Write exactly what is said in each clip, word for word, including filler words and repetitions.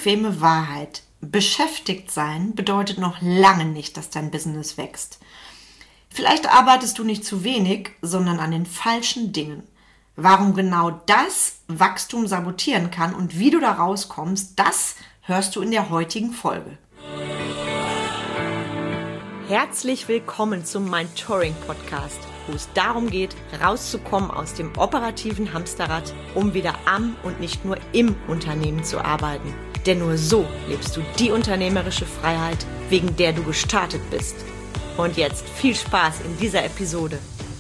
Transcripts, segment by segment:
unbequeme Wahrheit. Beschäftigt sein bedeutet noch lange nicht, dass dein Business wächst. Vielleicht arbeitest du nicht zu wenig, sondern an den falschen Dingen. Warum genau das Wachstum sabotieren kann und wie du da rauskommst, das hörst du in der heutigen Folge. Herzlich willkommen zum Mentoring-Podcast, wo es darum geht, rauszukommen aus dem operativen Hamsterrad, um wieder am und nicht nur im Unternehmen zu arbeiten. Denn nur so lebst du die unternehmerische Freiheit, wegen der du gestartet bist. Und jetzt viel Spaß in dieser Episode.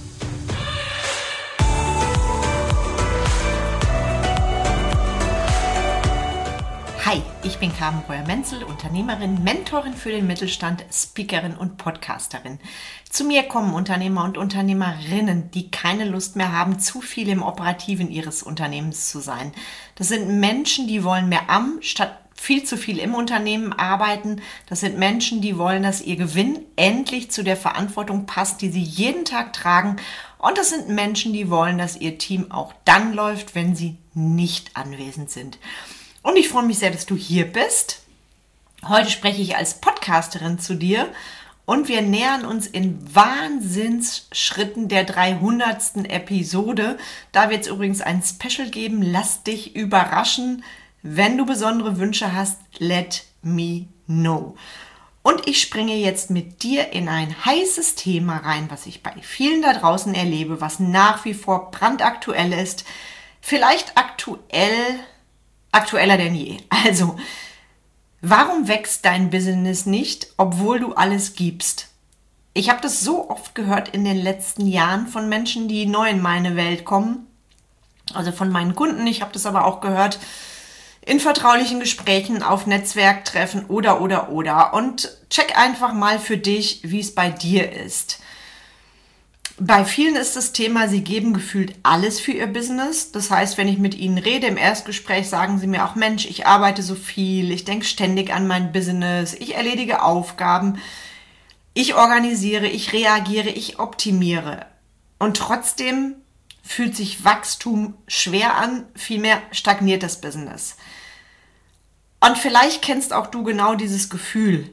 Hi, ich bin Carmen Breuer-Menzel, Unternehmerin, Mentorin für den Mittelstand, Speakerin und Podcasterin. Zu mir kommen Unternehmer und Unternehmerinnen, die keine Lust mehr haben, zu viel im Operativen ihres Unternehmens zu sein. Das sind Menschen, die wollen mehr am, statt viel zu viel im Unternehmen arbeiten. Das sind Menschen, die wollen, dass ihr Gewinn endlich zu der Verantwortung passt, die sie jeden Tag tragen. Und das sind Menschen, die wollen, dass ihr Team auch dann läuft, wenn sie nicht anwesend sind. Und ich freue mich sehr, dass du hier bist. Heute spreche ich als Podcasterin zu dir und wir nähern uns in Wahnsinnsschritten der dreihundertsten Episode. Da wird es übrigens ein Special geben. Lass dich überraschen. Wenn du besondere Wünsche hast, let me know. Und ich springe jetzt mit dir in ein heißes Thema rein, was ich bei vielen da draußen erlebe, was nach wie vor brandaktuell ist. Vielleicht aktuell... aktueller denn je. Also, warum wächst dein Business nicht, obwohl du alles gibst? Ich habe das so oft gehört in den letzten Jahren von Menschen, die neu in meine Welt kommen. Also von meinen Kunden. Ich habe das aber auch gehört in vertraulichen Gesprächen, auf Netzwerktreffen oder, oder, oder. Und check einfach mal für dich, wie es bei dir ist. Bei vielen ist das Thema, sie geben gefühlt alles für ihr Business. Das heißt, wenn ich mit ihnen rede im Erstgespräch, sagen sie mir auch, Mensch, ich arbeite so viel, ich denke ständig an mein Business, ich erledige Aufgaben, ich organisiere, ich reagiere, ich optimiere. Und trotzdem fühlt sich Wachstum schwer an, vielmehr stagniert das Business. Und vielleicht kennst auch du genau dieses Gefühl.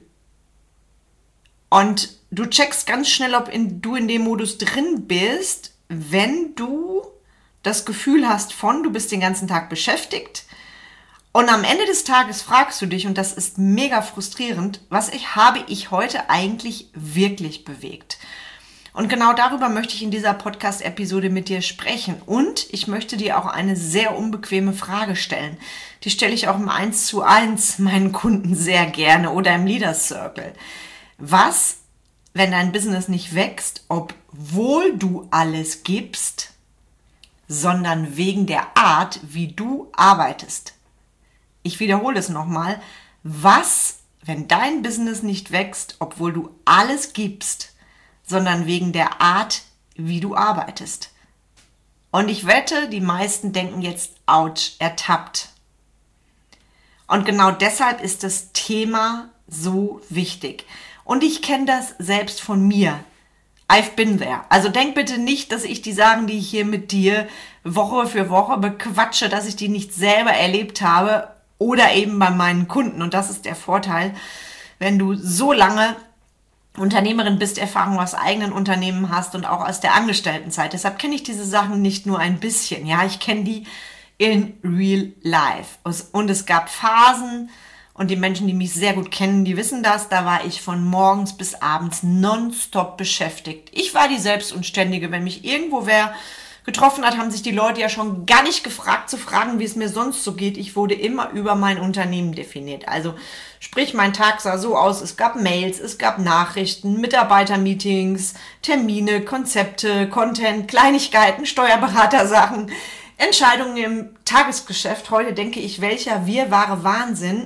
Und du checkst ganz schnell, ob in, du in dem Modus drin bist, wenn du das Gefühl hast von, du bist den ganzen Tag beschäftigt und am Ende des Tages fragst du dich, und das ist mega frustrierend, was ich, habe ich heute eigentlich wirklich bewegt? Und genau darüber möchte ich in dieser Podcast-Episode mit dir sprechen. Und ich möchte dir auch eine sehr unbequeme Frage stellen. Die stelle ich auch im eins zu eins meinen Kunden sehr gerne oder im Leader Circle. Was, wenn dein Business nicht wächst, obwohl du alles gibst, sondern wegen der Art, wie du arbeitest? Ich wiederhole es nochmal. Was, wenn dein Business nicht wächst, obwohl du alles gibst, sondern wegen der Art, wie du arbeitest? Und ich wette, die meisten denken jetzt, ouch, ertappt. Und genau deshalb ist das Thema so wichtig. Und ich kenne das selbst von mir. I've been there. Also denk bitte nicht, dass ich die Sachen, die ich hier mit dir Woche für Woche bequatsche, dass ich die nicht selber erlebt habe oder eben bei meinen Kunden. Und das ist der Vorteil, wenn du so lange Unternehmerin bist, Erfahrung aus eigenen Unternehmen hast und auch aus der Angestelltenzeit. Deshalb kenne ich diese Sachen nicht nur ein bisschen. Ja, ich kenne die in real life. Und es gab Phasen, und die Menschen, die mich sehr gut kennen, die wissen das, da war ich von morgens bis abends nonstop beschäftigt. Ich war die Selbstunständige. Wenn mich irgendwo wer getroffen hat, haben sich die Leute ja schon gar nicht gefragt zu fragen, wie es mir sonst so geht. Ich wurde immer über mein Unternehmen definiert. Also sprich, mein Tag sah so aus, es gab Mails, es gab Nachrichten, Mitarbeitermeetings, Termine, Konzepte, Content, Kleinigkeiten, Steuerberatersachen, Entscheidungen im Tagesgeschäft. Heute denke ich, welcher wirrwarre Wahnsinn.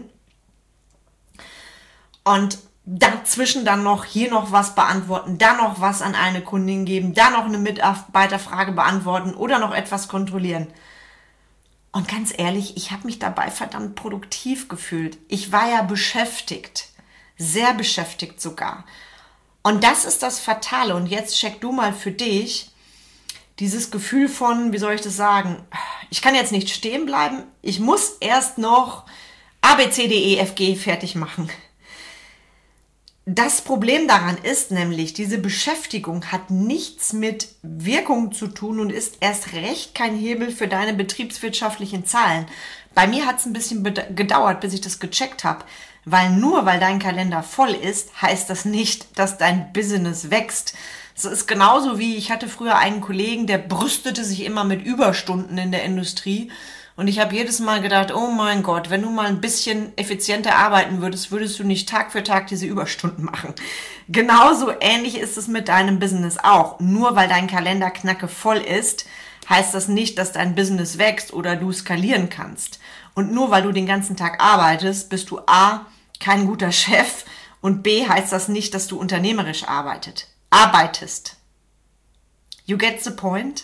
Und dazwischen dann noch hier noch was beantworten, da noch was an eine Kundin geben, da noch eine Mitarbeiterfrage beantworten oder noch etwas kontrollieren. Und ganz ehrlich, ich habe mich dabei verdammt produktiv gefühlt. Ich war ja beschäftigt, sehr beschäftigt sogar. Und das ist das Fatale. Und jetzt check du mal für dich dieses Gefühl von, wie soll ich das sagen, ich kann jetzt nicht stehen bleiben, ich muss erst noch A, B, C, D, E, F, G fertig machen. Das Problem daran ist nämlich, diese Beschäftigung hat nichts mit Wirkung zu tun und ist erst recht kein Hebel für deine betriebswirtschaftlichen Zahlen. Bei mir hat es ein bisschen gedauert, bis ich das gecheckt habe, weil nur weil dein Kalender voll ist, heißt das nicht, dass dein Business wächst. Es ist genauso wie, ich hatte früher einen Kollegen, der brüstete sich immer mit Überstunden in der Industrie. Und ich habe jedes Mal gedacht, oh mein Gott, wenn du mal ein bisschen effizienter arbeiten würdest, würdest du nicht Tag für Tag diese Überstunden machen. Genauso ähnlich ist es mit deinem Business auch. Nur weil dein Kalender knacke voll ist, heißt das nicht, dass dein Business wächst oder du skalieren kannst. Und nur weil du den ganzen Tag arbeitest, bist du A, kein guter Chef und B, heißt das nicht, dass du unternehmerisch arbeitet, arbeitest. You get the point?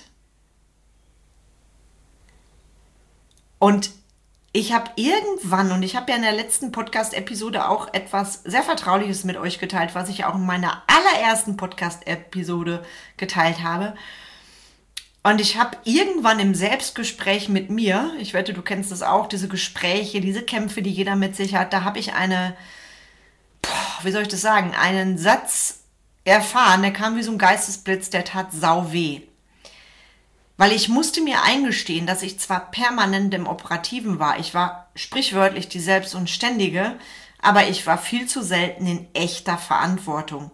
Und ich habe irgendwann, und ich habe ja in der letzten Podcast-Episode auch etwas sehr Vertrauliches mit euch geteilt, was ich auch in meiner allerersten Podcast-Episode geteilt habe. Und ich habe irgendwann im Selbstgespräch mit mir, ich wette, du kennst das auch, diese Gespräche, diese Kämpfe, die jeder mit sich hat, da habe ich eine, boah, wie soll ich das sagen, einen Satz erfahren, der kam wie so ein Geistesblitz, der tat sau weh. Weil ich musste mir eingestehen, dass ich zwar permanent im Operativen war, ich war sprichwörtlich die Selbst- und Ständige, aber ich war viel zu selten in echter Verantwortung.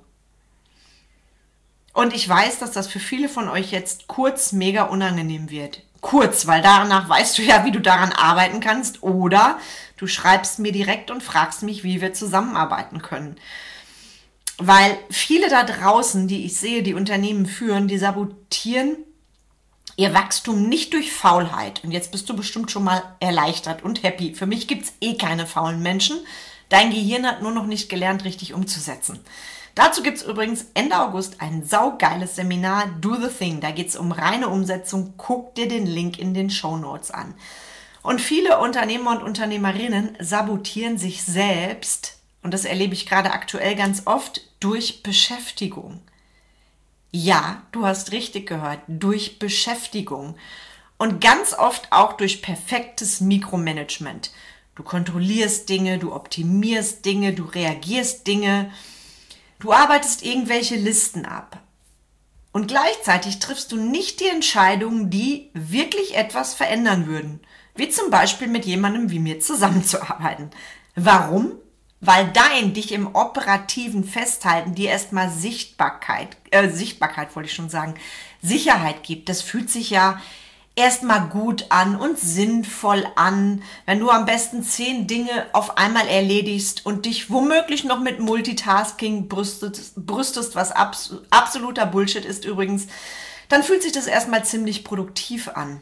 Und ich weiß, dass das für viele von euch jetzt kurz mega unangenehm wird. Kurz, weil danach weißt du ja, wie du daran arbeiten kannst, oder du schreibst mir direkt und fragst mich, wie wir zusammenarbeiten können. Weil viele da draußen, die ich sehe, die Unternehmen führen, die sabotieren ihr Wachstum nicht durch Faulheit. Und jetzt bist du bestimmt schon mal erleichtert und happy. Für mich gibt's eh keine faulen Menschen. Dein Gehirn hat nur noch nicht gelernt, richtig umzusetzen. Dazu gibt's übrigens Ende August ein saugeiles Seminar, Do the Thing. Da geht's um reine Umsetzung. Guck dir den Link in den Shownotes an. Und viele Unternehmer und Unternehmerinnen sabotieren sich selbst, und das erlebe ich gerade aktuell ganz oft, durch Beschäftigung. Ja, du hast richtig gehört, durch Beschäftigung und ganz oft auch durch perfektes Mikromanagement. Du kontrollierst Dinge, du optimierst Dinge, du reagierst Dinge, du arbeitest irgendwelche Listen ab. Und gleichzeitig triffst du nicht die Entscheidungen, die wirklich etwas verändern würden, wie zum Beispiel mit jemandem wie mir zusammenzuarbeiten. Warum? Weil dein dich im operativen Festhalten dir erstmal Sichtbarkeit, äh, Sichtbarkeit wollte ich schon sagen, Sicherheit gibt. Das fühlt sich ja erstmal gut an und sinnvoll an, wenn du am besten zehn Dinge auf einmal erledigst und dich womöglich noch mit Multitasking brüstest, brüstest, was abs- absoluter Bullshit ist übrigens, dann fühlt sich das erstmal ziemlich produktiv an.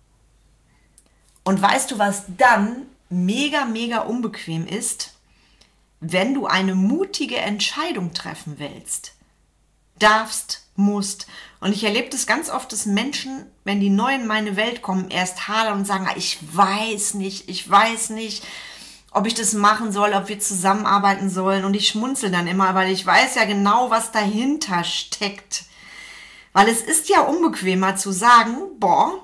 Und weißt du, was dann mega, mega unbequem ist? Wenn du eine mutige Entscheidung treffen willst, darfst, musst. Und ich erlebe das ganz oft, dass Menschen, wenn die neu in meine Welt kommen, erst hadern und sagen, ich weiß nicht, ich weiß nicht, ob ich das machen soll, ob wir zusammenarbeiten sollen. Und ich schmunzel dann immer, weil ich weiß ja genau, was dahinter steckt. Weil es ist ja unbequemer zu sagen, boah,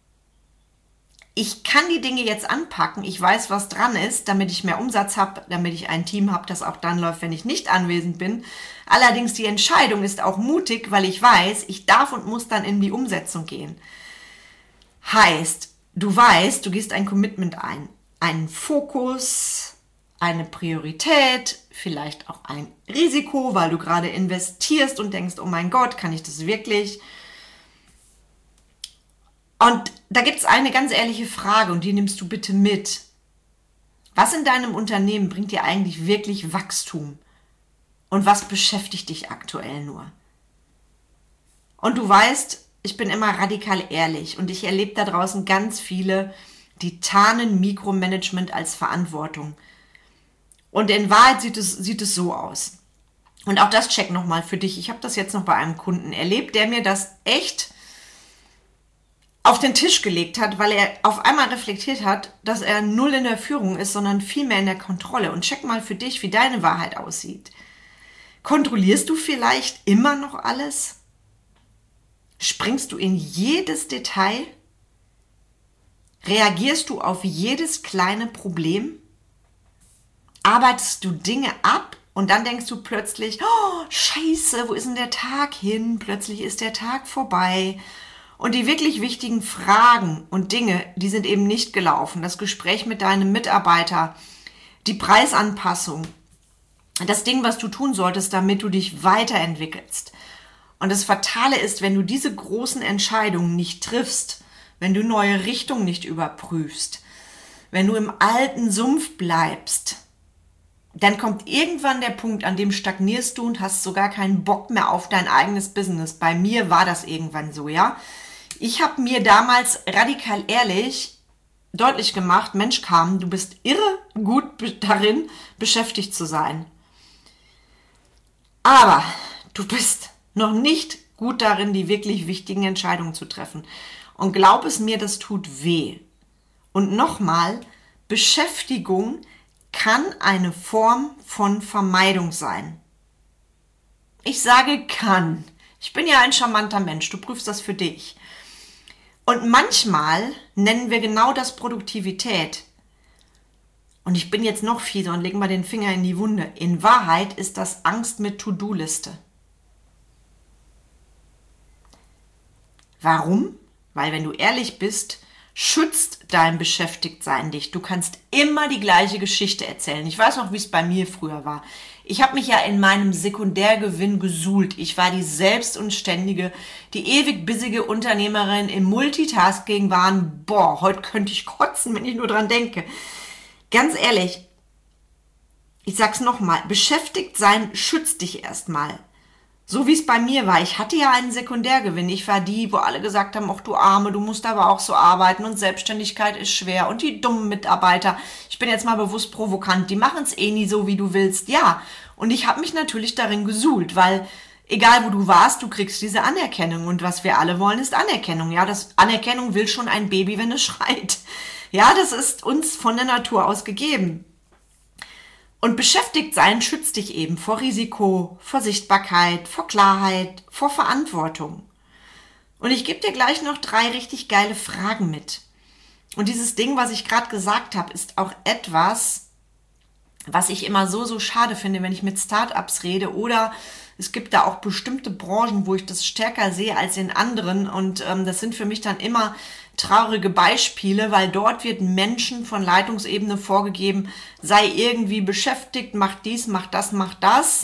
ich kann die Dinge jetzt anpacken, ich weiß, was dran ist, damit ich mehr Umsatz habe, damit ich ein Team habe, das auch dann läuft, wenn ich nicht anwesend bin. Allerdings die Entscheidung ist auch mutig, weil ich weiß, ich darf und muss dann in die Umsetzung gehen. Heißt, du weißt, du gehst ein Commitment ein, einen Fokus, eine Priorität, vielleicht auch ein Risiko, weil du gerade investierst und denkst, oh mein Gott, kann ich das wirklich? Und da gibt es eine ganz ehrliche Frage und die nimmst du bitte mit. Was in deinem Unternehmen bringt dir eigentlich wirklich Wachstum? Und was beschäftigt dich aktuell nur? Und du weißt, ich bin immer radikal ehrlich und ich erlebe da draußen ganz viele, die tarnen Mikromanagement als Verantwortung. Und in Wahrheit sieht es, sieht es so aus. Und auch das check nochmal für dich. Ich habe das jetzt noch bei einem Kunden erlebt, der mir das echt auf den Tisch gelegt hat, weil er auf einmal reflektiert hat, dass er null in der Führung ist, sondern viel mehr in der Kontrolle. Und check mal für dich, wie deine Wahrheit aussieht. Kontrollierst du vielleicht immer noch alles? Springst du in jedes Detail? Reagierst du auf jedes kleine Problem? arbeitest du Dinge ab und dann denkst du plötzlich, oh, scheiße, wo ist denn der Tag hin? Plötzlich ist der Tag vorbei. Und die wirklich wichtigen Fragen und Dinge, die sind eben nicht gelaufen. Das Gespräch mit deinem Mitarbeiter, die Preisanpassung, das Ding, was du tun solltest, damit du dich weiterentwickelst. Und das Fatale ist, wenn du diese großen Entscheidungen nicht triffst, wenn du neue Richtungen nicht überprüfst, wenn du im alten Sumpf bleibst, dann kommt irgendwann der Punkt, an dem stagnierst du und hast sogar keinen Bock mehr auf dein eigenes Business. Bei mir war das irgendwann so, ja. Ich habe mir damals radikal ehrlich deutlich gemacht, Mensch Carmen, du bist irre gut darin, beschäftigt zu sein. Aber du bist noch nicht gut darin, die wirklich wichtigen Entscheidungen zu treffen. Und glaub es mir, das tut weh. Und nochmal, Beschäftigung kann eine Form von Vermeidung sein. Ich sage kann. Ich bin ja ein charmanter Mensch, du prüfst das für dich. Und manchmal nennen wir genau das Produktivität. Und ich bin jetzt noch fieser und leg mal den Finger in die Wunde. In Wahrheit ist das Angst mit To-Do-Liste. Warum? Weil wenn du ehrlich bist, schützt dein Beschäftigtsein dich. Du kannst immer die gleiche Geschichte erzählen. Ich weiß noch, wie es bei mir früher war. Ich habe mich ja in meinem Sekundärgewinn gesuhlt. Ich war die selbst und ständige, die ewig bissige Unternehmerin im Multitasking waren. Boah, heute könnte ich kotzen, wenn ich nur dran denke. Ganz ehrlich, ich sag's nochmal, beschäftigt sein schützt dich erstmal. So wie es bei mir war. Ich hatte ja einen Sekundärgewinn. Ich war die, wo alle gesagt haben, ach du Arme, du musst aber auch so arbeiten und Selbstständigkeit ist schwer und die dummen Mitarbeiter, ich bin jetzt mal bewusst provokant, die machen es eh nie so, wie du willst. Ja, und ich habe mich natürlich darin gesuhlt, weil egal wo du warst, du kriegst diese Anerkennung und was wir alle wollen, ist Anerkennung. Ja, das Anerkennung will schon ein Baby, wenn es schreit. Ja, das ist uns von der Natur aus gegeben. Und beschäftigt sein schützt dich eben vor Risiko, vor Sichtbarkeit, vor Klarheit, vor Verantwortung. Und ich gebe dir gleich noch drei richtig geile Fragen mit. Und dieses Ding, was ich gerade gesagt habe, ist auch etwas, was ich immer so, so schade finde, wenn ich mit Startups rede. Oder es gibt da auch bestimmte Branchen, wo ich das stärker sehe als in anderen. Und ähm, das sind für mich dann immer traurige Beispiele, weil dort wird Menschen von Leitungsebene vorgegeben, sei irgendwie beschäftigt, mach dies, mach das, mach das.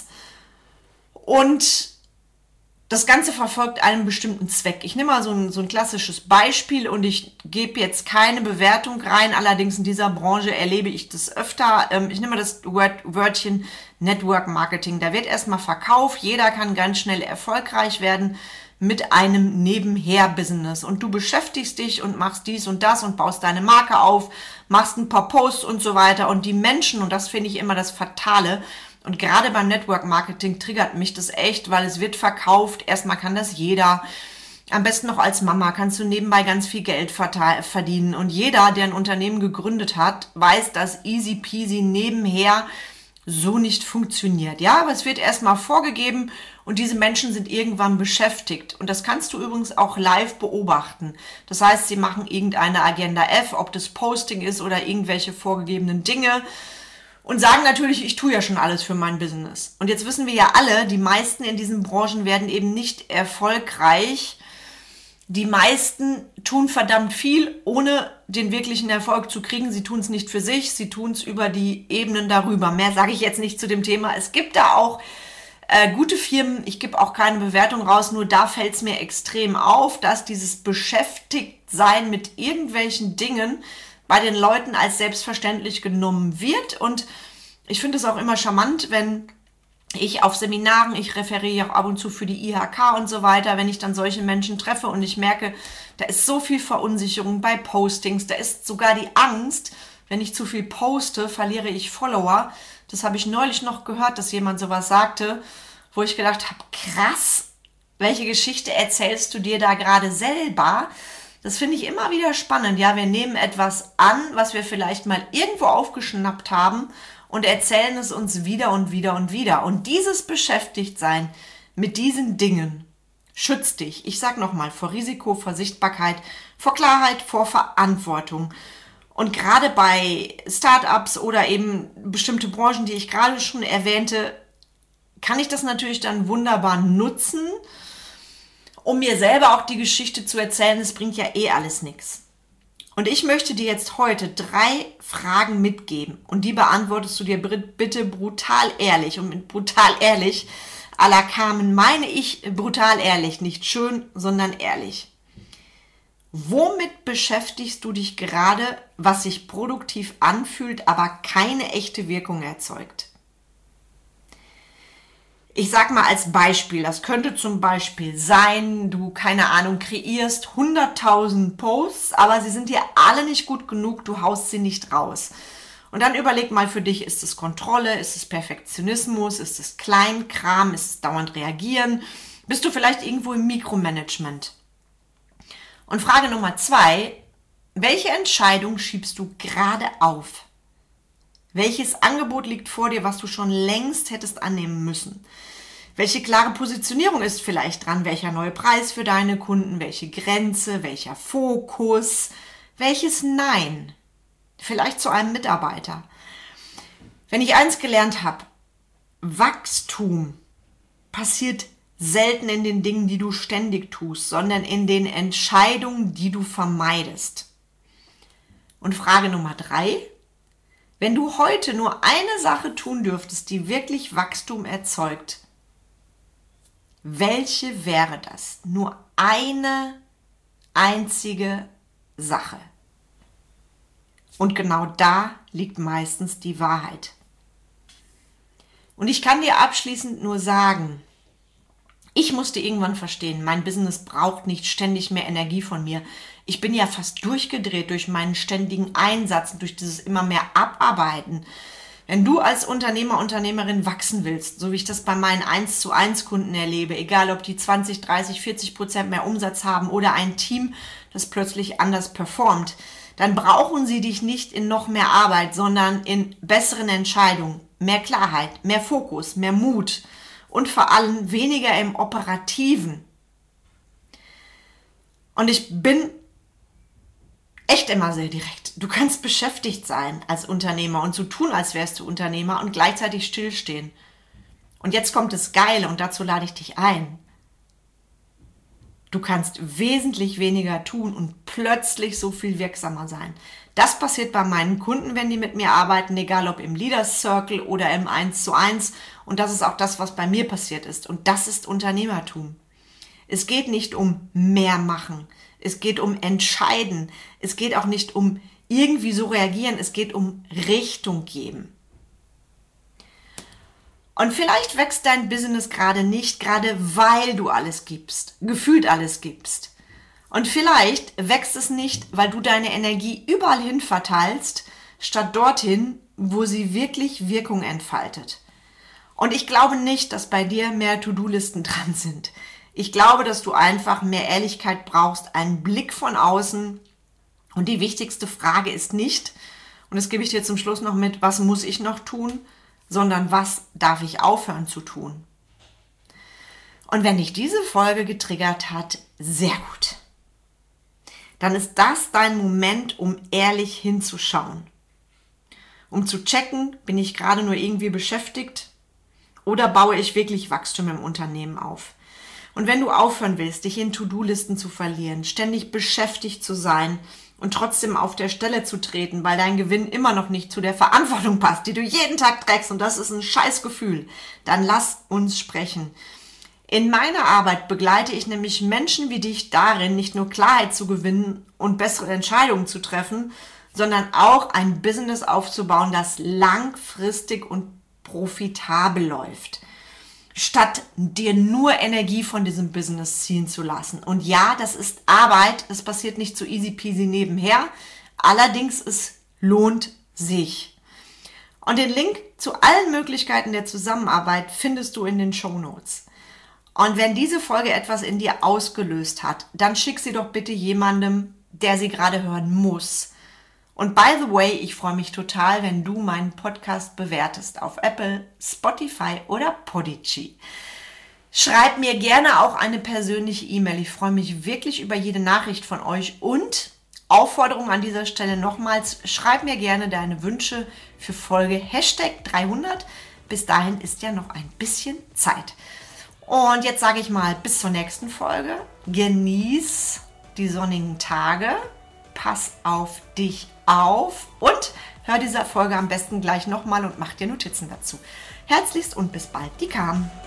Und das Ganze verfolgt einen bestimmten Zweck. Ich nehme mal so ein, so ein klassisches Beispiel und ich gebe jetzt keine Bewertung rein. Allerdings in dieser Branche erlebe ich das öfter. Ich nehme mal das Wort, Wörtchen Network Marketing. Da wird erstmal verkauft. Jeder kann ganz schnell erfolgreich werden mit einem Nebenher-Business. Und du beschäftigst dich und machst dies und das und baust deine Marke auf, machst ein paar Posts und so weiter. Und die Menschen, und das finde ich immer das Fatale, und gerade beim Network Marketing triggert mich das echt, weil es wird verkauft. Erstmal kann das jeder. Am besten noch als Mama kannst du nebenbei ganz viel Geld verdienen. Und jeder, der ein Unternehmen gegründet hat, weiß, dass easy peasy nebenher so nicht funktioniert. Ja, aber es wird erstmal vorgegeben und diese Menschen sind irgendwann beschäftigt. Und das kannst du übrigens auch live beobachten. Das heißt, sie machen irgendeine Agenda F, ob das Posting ist oder irgendwelche vorgegebenen Dinge. Und sagen natürlich, ich tue ja schon alles für mein Business. Und jetzt wissen wir ja alle, die meisten in diesen Branchen werden eben nicht erfolgreich. Die meisten tun verdammt viel, ohne den wirklichen Erfolg zu kriegen. Sie tun es nicht für sich, sie tun es über die Ebenen darüber. Mehr sage ich jetzt nicht zu dem Thema. Es gibt da auch äh, gute Firmen, ich gebe auch keine Bewertung raus, nur da fällt es mir extrem auf, dass dieses Beschäftigtsein mit irgendwelchen Dingen bei den Leuten als selbstverständlich genommen wird. Und ich finde es auch immer charmant, wenn ich auf Seminaren, ich referiere auch ab und zu für die I H K und so weiter, wenn ich dann solche Menschen treffe und ich merke, da ist so viel Verunsicherung bei Postings, da ist sogar die Angst, wenn ich zu viel poste, verliere ich Follower. Das habe ich neulich noch gehört, dass jemand sowas sagte, wo ich gedacht habe, krass, welche Geschichte erzählst du dir da gerade selber? Das finde ich immer wieder spannend. Ja, wir nehmen etwas an, was wir vielleicht mal irgendwo aufgeschnappt haben und erzählen es uns wieder und wieder und wieder. Und dieses Beschäftigtsein mit diesen Dingen schützt dich. Ich sage nochmal, vor Risiko, vor Sichtbarkeit, vor Klarheit, vor Verantwortung. Und gerade bei Startups oder eben bestimmte Branchen, die ich gerade schon erwähnte, kann ich das natürlich dann wunderbar nutzen, um mir selber auch die Geschichte zu erzählen. Es bringt ja eh alles nichts. Und ich möchte dir jetzt heute drei Fragen mitgeben und die beantwortest du dir bitte brutal ehrlich. Und mit brutal ehrlich, à la Carmen, meine ich brutal ehrlich, nicht schön, sondern ehrlich. Womit beschäftigst du dich gerade, was sich produktiv anfühlt, aber keine echte Wirkung erzeugt? Ich sag mal als Beispiel, das könnte zum Beispiel sein, du, keine Ahnung, kreierst hunderttausend Posts, aber sie sind dir alle nicht gut genug, du haust sie nicht raus. Und dann überleg mal für dich, ist es Kontrolle, ist es Perfektionismus, ist es Kleinkram, ist es dauernd reagieren? Bist du vielleicht irgendwo im Mikromanagement? Und Frage Nummer zwei, welche Entscheidung schiebst du gerade auf? Welches Angebot liegt vor dir, was du schon längst hättest annehmen müssen? Welche klare Positionierung ist vielleicht dran? Welcher neue Preis für deine Kunden? Welche Grenze? Welcher Fokus? Welches Nein? Vielleicht zu einem Mitarbeiter. Wenn ich eins gelernt habe, Wachstum passiert selten in den Dingen, die du ständig tust, sondern in den Entscheidungen, die du vermeidest. Und Frage Nummer drei, wenn du heute nur eine Sache tun dürftest, die wirklich Wachstum erzeugt, welche wäre das? Nur eine einzige Sache. Und genau da liegt meistens die Wahrheit. Und ich kann dir abschließend nur sagen, ich musste irgendwann verstehen, mein Business braucht nicht ständig mehr Energie von mir. Ich bin ja fast durchgedreht durch meinen ständigen Einsatz, durch dieses immer mehr Abarbeiten. Wenn du als Unternehmer, Unternehmerin wachsen willst, so wie ich das bei meinen eins zu eins Kunden erlebe, egal ob die zwanzig, dreißig, vierzig Prozent mehr Umsatz haben oder ein Team, das plötzlich anders performt, dann brauchen sie dich nicht in noch mehr Arbeit, sondern in besseren Entscheidungen, mehr Klarheit, mehr Fokus, mehr Mut und vor allem weniger im Operativen. Und ich bin echt immer sehr direkt. Du kannst beschäftigt sein als Unternehmer und so tun, als wärst du Unternehmer und gleichzeitig stillstehen. Und jetzt kommt das Geile und dazu lade ich dich ein. Du kannst wesentlich weniger tun und plötzlich so viel wirksamer sein. Das passiert bei meinen Kunden, wenn die mit mir arbeiten, egal ob im Leaders Circle oder im eins zu eins. Und das ist auch das, was bei mir passiert ist. Und das ist Unternehmertum. Es geht nicht um mehr machen. Es geht um entscheiden. Es geht auch nicht um irgendwie so reagieren. Es geht um Richtung geben. Und vielleicht wächst dein Business gerade nicht, gerade weil du alles gibst, gefühlt alles gibst. Und vielleicht wächst es nicht, weil du deine Energie überall hin verteilst, statt dorthin, wo sie wirklich Wirkung entfaltet. Und ich glaube nicht, dass bei dir mehr To-Do-Listen dran sind. Ich glaube, dass du einfach mehr Ehrlichkeit brauchst, einen Blick von außen. Und die wichtigste Frage ist nicht, und das gebe ich dir zum Schluss noch mit, was muss ich noch tun, sondern was darf ich aufhören zu tun? Und wenn dich diese Folge getriggert hat, sehr gut. Dann ist das dein Moment, um ehrlich hinzuschauen. Um zu checken, bin ich gerade nur irgendwie beschäftigt oder baue ich wirklich Wachstum im Unternehmen auf? Und wenn du aufhören willst, dich in To-Do-Listen zu verlieren, ständig beschäftigt zu sein und trotzdem auf der Stelle zu treten, weil dein Gewinn immer noch nicht zu der Verantwortung passt, die du jeden Tag trägst, und das ist ein scheiß Gefühl, dann lass uns sprechen. In meiner Arbeit begleite ich nämlich Menschen wie dich darin, nicht nur Klarheit zu gewinnen und bessere Entscheidungen zu treffen, sondern auch ein Business aufzubauen, das langfristig und profitabel läuft, statt dir nur Energie von diesem Business ziehen zu lassen. Und ja, das ist Arbeit, das passiert nicht so easy peasy nebenher, allerdings es lohnt sich. Und den Link zu allen Möglichkeiten der Zusammenarbeit findest du in den Shownotes. Und wenn diese Folge etwas in dir ausgelöst hat, dann schick sie doch bitte jemandem, der sie gerade hören muss. Und by the way, ich freue mich total, wenn du meinen Podcast bewertest auf Apple, Spotify oder Podigy. Schreib mir gerne auch eine persönliche E-Mail. Ich freue mich wirklich über jede Nachricht von euch. Und Aufforderung an dieser Stelle nochmals, schreib mir gerne deine Wünsche für Folge Hashtag dreihundert. Bis dahin ist ja noch ein bisschen Zeit. Und jetzt sage ich mal, bis zur nächsten Folge. Genieß die sonnigen Tage, pass auf dich auf und hör diese Folge am besten gleich nochmal und mach dir Notizen dazu. Herzlichst und bis bald, die Carmen.